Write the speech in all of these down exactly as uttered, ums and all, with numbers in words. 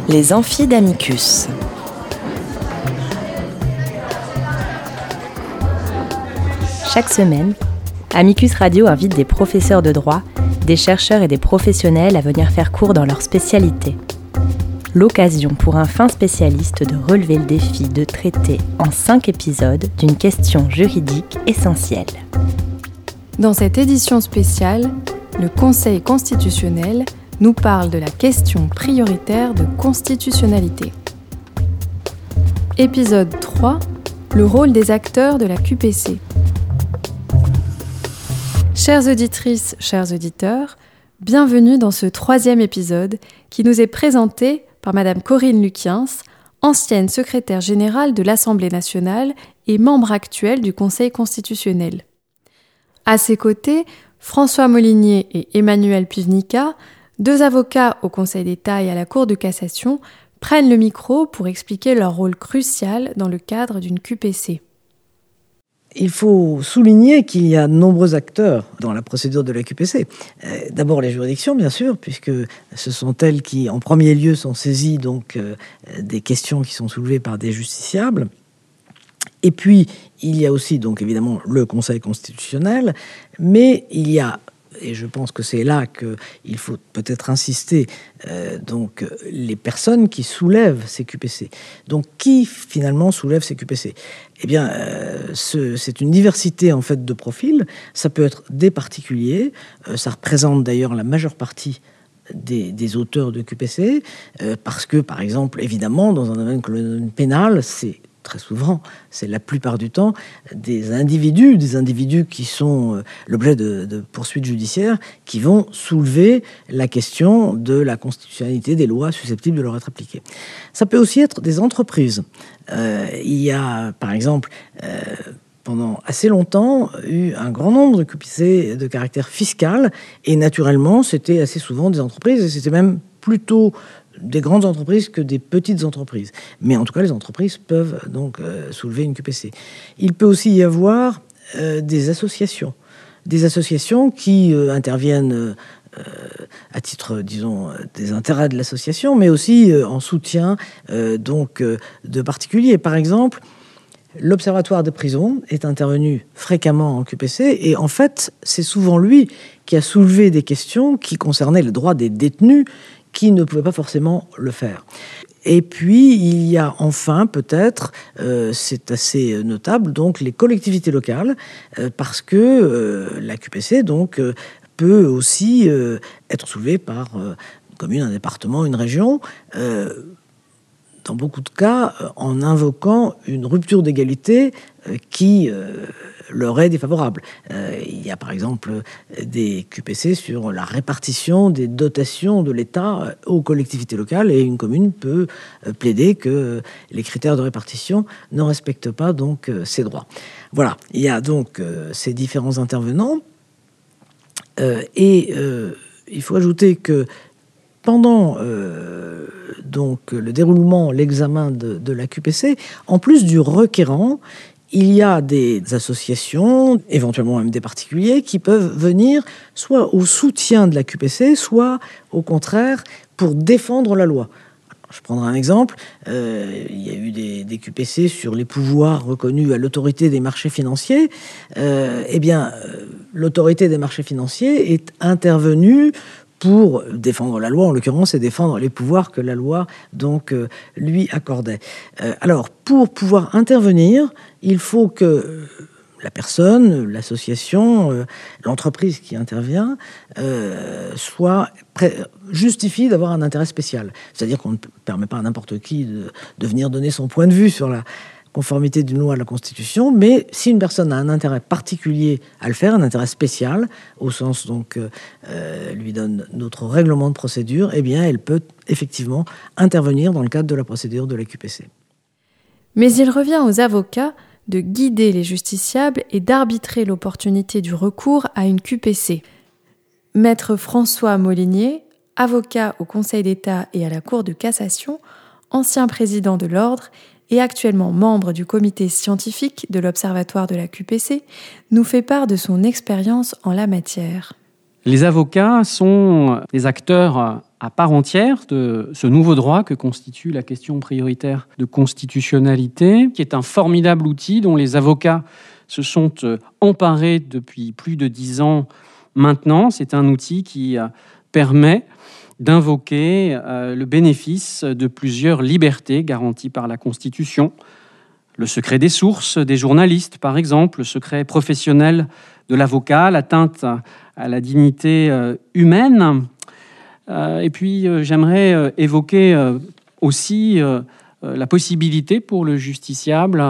Les amphis d'Amicus. Chaque semaine, Amicus Radio invite des professeurs de droit, des chercheurs et des professionnels à venir faire cours dans leur spécialité. L'occasion pour un fin spécialiste de relever le défi de traiter en cinq épisodes d'une question juridique essentielle. Dans cette édition spéciale, le Conseil constitutionnel nous parle de la question prioritaire de constitutionnalité. Épisode trois, le rôle des acteurs de la Q P C. Chères auditrices, chers auditeurs, bienvenue dans ce troisième épisode qui nous est présenté par Madame Corinne Luquiens, ancienne secrétaire générale de l'Assemblée nationale et membre actuelle du Conseil constitutionnel. À ses côtés, François Molinier et Emmanuel Pivnica, deux avocats au Conseil d'État et à la Cour de cassation, prennent le micro pour expliquer leur rôle crucial dans le cadre d'une Q P C. Il faut souligner qu'il y a de nombreux acteurs dans la procédure de la Q P C. Euh, d'abord les juridictions, bien sûr, puisque ce sont elles qui, en premier lieu, sont saisies donc, euh, des questions qui sont soulevées par des justiciables. Et puis, il y a aussi, donc évidemment, le Conseil constitutionnel, mais il y a, et je pense que c'est là qu'il faut peut-être insister, euh, donc les personnes qui soulèvent ces Q P C. Donc, qui finalement soulève ces Q P C ? Eh bien, euh, ce, c'est une diversité en fait de profils. Ça peut être des particuliers, euh, ça représente d'ailleurs la majeure partie des, des auteurs de Q P C, euh, parce que, par exemple, évidemment, dans un domaine comme le domaine pénal, c'est très souvent, c'est la plupart du temps, des individus, des individus qui sont euh, l'objet de, de poursuites judiciaires, qui vont soulever la question de la constitutionnalité des lois susceptibles de leur être appliquées. Ça peut aussi être des entreprises. Euh, il y a, par exemple, euh, pendant assez longtemps, eu un grand nombre de Q P C de caractère fiscal, et naturellement, c'était assez souvent des entreprises, et c'était même plutôt des grandes entreprises que des petites entreprises. Mais en tout cas, les entreprises peuvent donc euh, soulever une Q P C. Il peut aussi y avoir euh, des associations. Des associations qui euh, interviennent euh, à titre, disons, des intérêts de l'association, mais aussi euh, en soutien euh, donc, euh, de particuliers. Par exemple, l'Observatoire des prisons est intervenu fréquemment en Q P C, et en fait, c'est souvent lui qui a soulevé des questions qui concernaient le droit des détenus qui ne pouvaient pas forcément le faire. Et puis, il y a enfin, peut-être, euh, c'est assez notable, donc les collectivités locales, euh, parce que euh, la Q P C donc, euh, peut aussi euh, être soulevée par euh, une commune, un département, une région, euh, dans beaucoup de cas, euh, en invoquant une rupture d'égalité euh, qui euh, leur est défavorable. Euh, il y a par exemple des Q P C sur la répartition des dotations de l'État aux collectivités locales, et une commune peut euh, plaider que les critères de répartition ne respectent pas donc euh, ses droits. Voilà, il y a donc euh, ces différents intervenants, euh, et euh, il faut ajouter que pendant euh, donc, le déroulement, l'examen de, de la Q P C, en plus du requérant, il y a des associations, éventuellement même des particuliers, qui peuvent venir soit au soutien de la Q P C, soit au contraire pour défendre la loi. Je prendrai un exemple. Euh, il y a eu des, des Q P C sur les pouvoirs reconnus à l'autorité des marchés financiers. Euh, eh bien, euh, l'autorité des marchés financiers est intervenue pour défendre la loi, en l'occurrence, et défendre les pouvoirs que la loi donc euh, lui accordait. Euh, alors, pour pouvoir intervenir, il faut que la personne, l'association, euh, l'entreprise qui intervient, euh, soit pré- justifie d'avoir un intérêt spécial. C'est-à-dire qu'on ne permet pas à n'importe qui de, de venir donner son point de vue sur la conformité d'une loi à la Constitution, mais si une personne a un intérêt particulier à le faire, un intérêt spécial, au sens donc euh, lui donne notre règlement de procédure, eh bien elle peut effectivement intervenir dans le cadre de la procédure de la Q P C. Mais il revient aux avocats de guider les justiciables et d'arbitrer l'opportunité du recours à une Q P C. Maître François Molinier, avocat au Conseil d'État et à la Cour de cassation, ancien président de l'Ordre et actuellement membre du comité scientifique de l'Observatoire de la Q P C, nous fait part de son expérience en la matière. Les avocats sont des acteurs à part entière de ce nouveau droit que constitue la question prioritaire de constitutionnalité, qui est un formidable outil dont les avocats se sont emparés depuis plus de dix ans maintenant. C'est un outil qui permet d'invoquer le bénéfice de plusieurs libertés garanties par la Constitution. Le secret des sources des journalistes, par exemple, le secret professionnel de l'avocat, l'atteinte à la dignité humaine. Et puis, j'aimerais évoquer aussi la possibilité pour le justiciable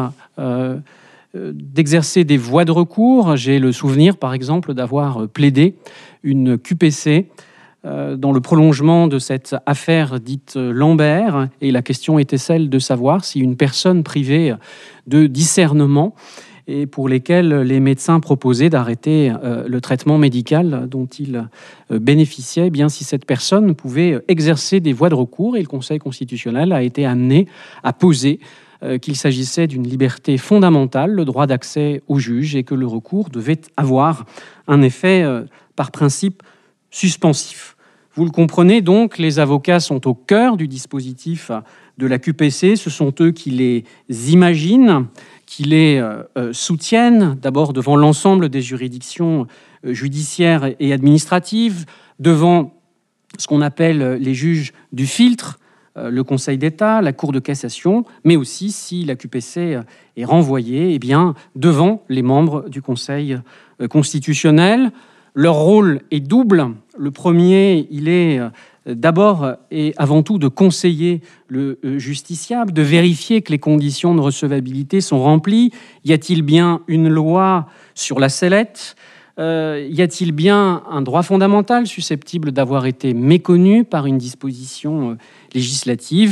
d'exercer des voies de recours. J'ai le souvenir, par exemple, d'avoir plaidé une Q P C dans le prolongement de cette affaire dite Lambert, et la question était celle de savoir si une personne privée de discernement et pour lesquels les médecins proposaient d'arrêter le traitement médical dont il bénéficiait, eh bien si cette personne pouvait exercer des voies de recours, et le Conseil constitutionnel a été amené à poser qu'il s'agissait d'une liberté fondamentale, le droit d'accès au juge, et que le recours devait avoir un effet par principe suspensif. Vous le comprenez donc, les avocats sont au cœur du dispositif de la Q P C. Ce sont eux qui les imaginent, qui les euh, soutiennent, d'abord devant l'ensemble des juridictions euh, judiciaires et administratives, devant ce qu'on appelle les juges du filtre, euh, le Conseil d'État, la Cour de cassation, mais aussi, si la Q P C est renvoyée, eh bien, devant les membres du Conseil euh, constitutionnel. Leur rôle est double. Le premier, il est d'abord et avant tout de conseiller le justiciable, de vérifier que les conditions de recevabilité sont remplies. Y a-t-il bien une loi sur la sellette ? euh, Y a-t-il bien un droit fondamental susceptible d'avoir été méconnu par une disposition législative ?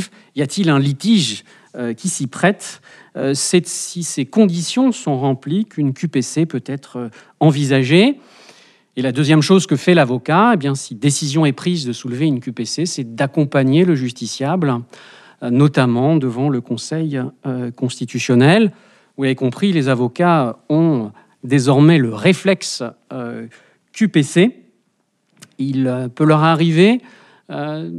Y a-t-il un litige euh, qui s'y prête ? euh, C'est si ces conditions sont remplies qu'une Q P C peut être envisagée. Et la deuxième chose que fait l'avocat, eh bien, si décision est prise de soulever une Q P C, c'est d'accompagner le justiciable, notamment devant le Conseil euh, constitutionnel. Vous avez compris, les avocats ont désormais le réflexe euh, Q P C. Il peut leur arriver euh,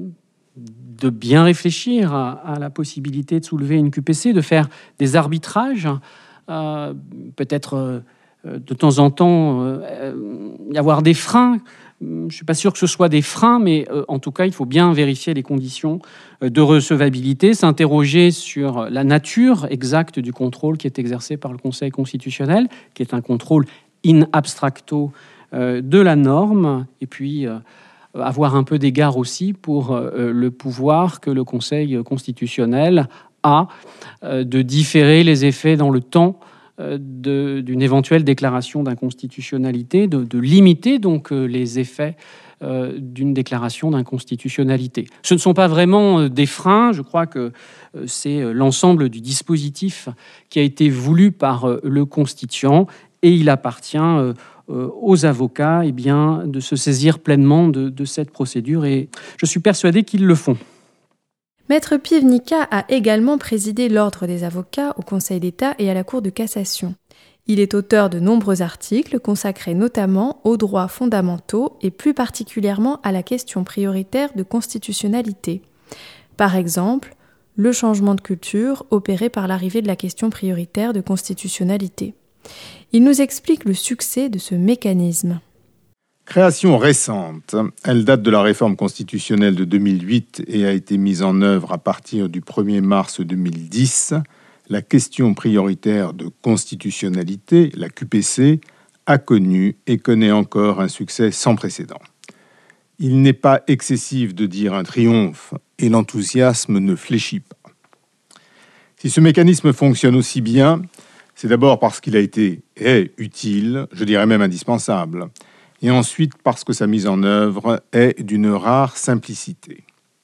de bien réfléchir à, à la possibilité de soulever une Q P C, de faire des arbitrages, euh, peut-être... Euh, de temps en temps euh, y avoir des freins. Je ne suis pas sûr que ce soit des freins, mais euh, en tout cas, il faut bien vérifier les conditions de recevabilité, s'interroger sur la nature exacte du contrôle qui est exercé par le Conseil constitutionnel, qui est un contrôle in abstracto euh, de la norme, et puis euh, avoir un peu d'égard aussi pour euh, le pouvoir que le Conseil constitutionnel a euh, de différer les effets dans le temps De, d'une éventuelle déclaration d'inconstitutionnalité, de, de limiter donc les effets euh, d'une déclaration d'inconstitutionnalité. Ce ne sont pas vraiment des freins, je crois que c'est l'ensemble du dispositif qui a été voulu par le constituant, et il appartient euh, aux avocats eh bien, de se saisir pleinement de, de cette procédure, et je suis persuadé qu'ils le font. Maître Piwnica a également présidé l'Ordre des avocats au Conseil d'État et à la Cour de cassation. Il est auteur de nombreux articles consacrés notamment aux droits fondamentaux et plus particulièrement à la question prioritaire de constitutionnalité. Par exemple, le changement de culture opéré par l'arrivée de la question prioritaire de constitutionnalité. Il nous explique le succès de ce mécanisme. Création récente, elle date de la réforme constitutionnelle de deux mille huit et a été mise en œuvre à partir du premier mars deux mille dix. La question prioritaire de constitutionnalité, la Q P C, a connu et connaît encore un succès sans précédent. Il n'est pas excessif de dire un triomphe et l'enthousiasme ne fléchit pas. Si ce mécanisme fonctionne aussi bien, c'est d'abord parce qu'il a été est utile, je dirais même indispensable, et ensuite parce que sa mise en œuvre est d'une rare simplicité.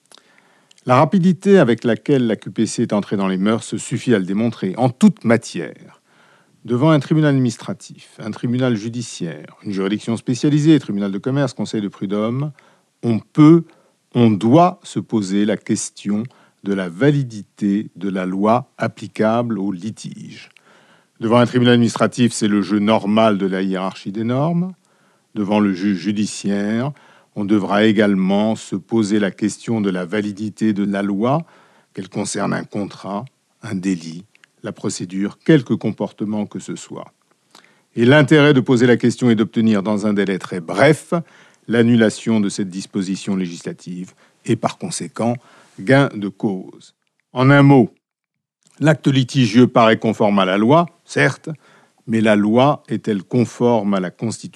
La rapidité avec laquelle la Q P C est entrée dans les mœurs suffit à le démontrer, en toute matière. Devant un tribunal administratif, un tribunal judiciaire, une juridiction spécialisée, tribunal de commerce, conseil de prud'homme, on peut, on doit se poser la question de la validité de la loi applicable au litige. Devant un tribunal administratif, c'est le jeu normal de la hiérarchie des normes. Devant le juge judiciaire, On devra également se poser la question de la validité de la loi, qu'elle concerne un contrat, un délit, la procédure, quelque comportement que ce soit. Et l'intérêt de poser la question est d'obtenir dans un délai très bref l'annulation de cette disposition législative et par conséquent gain de cause. En un mot, l'acte litigieux paraît conforme à la loi, certes, mais la loi est-elle conforme à la Constitution ?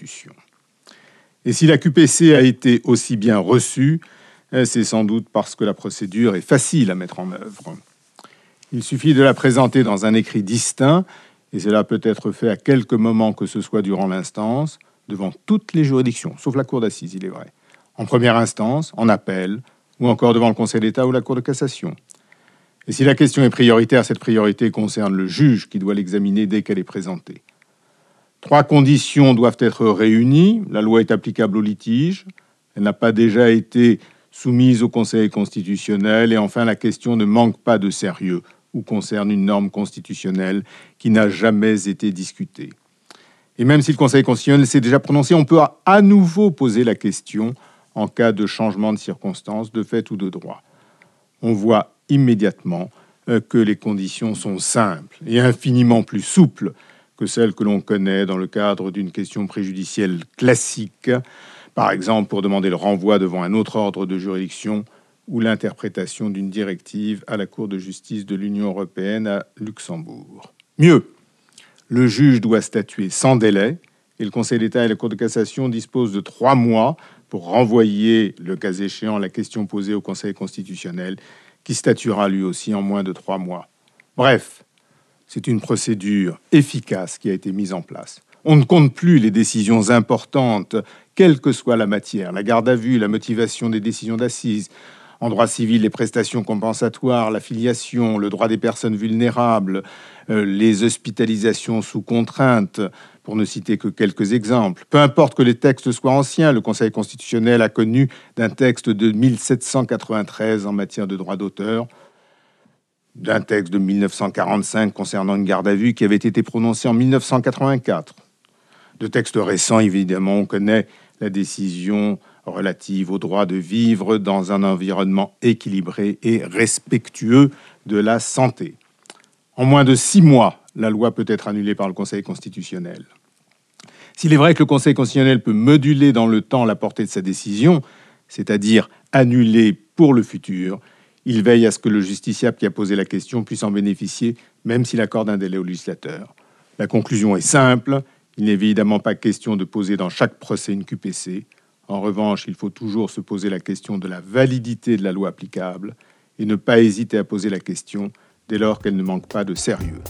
Et si la Q P C a été aussi bien reçue, c'est sans doute parce que la procédure est facile à mettre en œuvre. Il suffit de la présenter dans un écrit distinct, et cela peut être fait à quelque moment que ce soit durant l'instance, devant toutes les juridictions, sauf la Cour d'assises, il est vrai, en première instance, en appel, ou encore devant le Conseil d'État ou la Cour de cassation. Et si la question est prioritaire, cette priorité concerne le juge qui doit l'examiner dès qu'elle est présentée. Trois conditions doivent être réunies. La loi est applicable au litige. Elle n'a pas déjà été soumise au Conseil constitutionnel. Et enfin, la question ne manque pas de sérieux ou concerne une norme constitutionnelle qui n'a jamais été discutée. Et même si le Conseil constitutionnel s'est déjà prononcé, on peut à nouveau poser la question en cas de changement de circonstances, de fait ou de droit. On voit immédiatement que les conditions sont simples et infiniment plus souples que celles que l'on connaît dans le cadre d'une question préjudicielle classique, par exemple pour demander le renvoi devant un autre ordre de juridiction ou l'interprétation d'une directive à la Cour de justice de l'Union européenne à Luxembourg. Mieux, le juge doit statuer sans délai et le Conseil d'État et la Cour de cassation disposent de trois mois pour renvoyer, le cas échéant, la question posée au Conseil constitutionnel qui statuera lui aussi en moins de trois mois. Bref, c'est une procédure efficace qui a été mise en place. On ne compte plus les décisions importantes, quelle que soit la matière, la garde à vue, la motivation des décisions d'assises, en droit civil, les prestations compensatoires, la filiation, le droit des personnes vulnérables, euh, les hospitalisations sous contrainte, pour ne citer que quelques exemples. Peu importe que les textes soient anciens, le Conseil constitutionnel a connu d'un texte de mille sept cent quatre-vingt-treize en matière de droit d'auteur, d'un texte de mille neuf cent quarante-cinq concernant une garde à vue qui avait été prononcé en mille neuf cent quatre-vingt-quatre. De textes récents, évidemment, on connaît la décision relative au droit de vivre dans un environnement équilibré et respectueux de la santé. En moins de six mois, la loi peut être annulée par le Conseil constitutionnel. S'il est vrai que le Conseil constitutionnel peut moduler dans le temps la portée de sa décision, c'est-à-dire annuler pour le futur, il veille à ce que le justiciable qui a posé la question puisse en bénéficier, même s'il accorde un délai au législateur. La conclusion est simple, il n'est évidemment pas question de poser dans chaque procès une Q P C. En revanche, il faut toujours se poser la question de la validité de la loi applicable et ne pas hésiter à poser la question dès lors qu'elle ne manque pas de sérieux.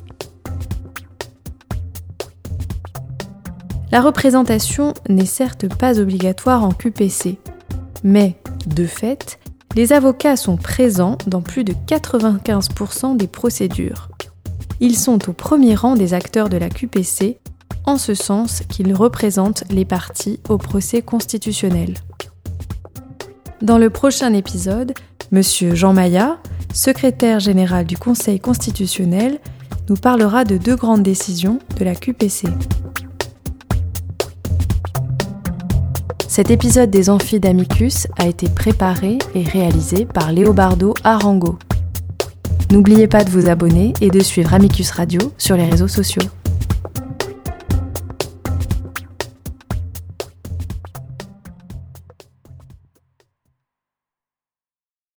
La représentation n'est certes pas obligatoire en Q P C, mais, de fait, les avocats sont présents dans plus de quatre-vingt-quinze pour cent des procédures. Ils sont au premier rang des acteurs de la Q P C, en ce sens qu'ils représentent les parties au procès constitutionnel. Dans le prochain épisode, M. Jean Maillat, secrétaire général du Conseil constitutionnel, nous parlera de deux grandes décisions de la Q P C. Cet épisode des Amphis d'Amicus a été préparé et réalisé par Léobardo Arango. N'oubliez pas de vous abonner et de suivre Amicus Radio sur les réseaux sociaux.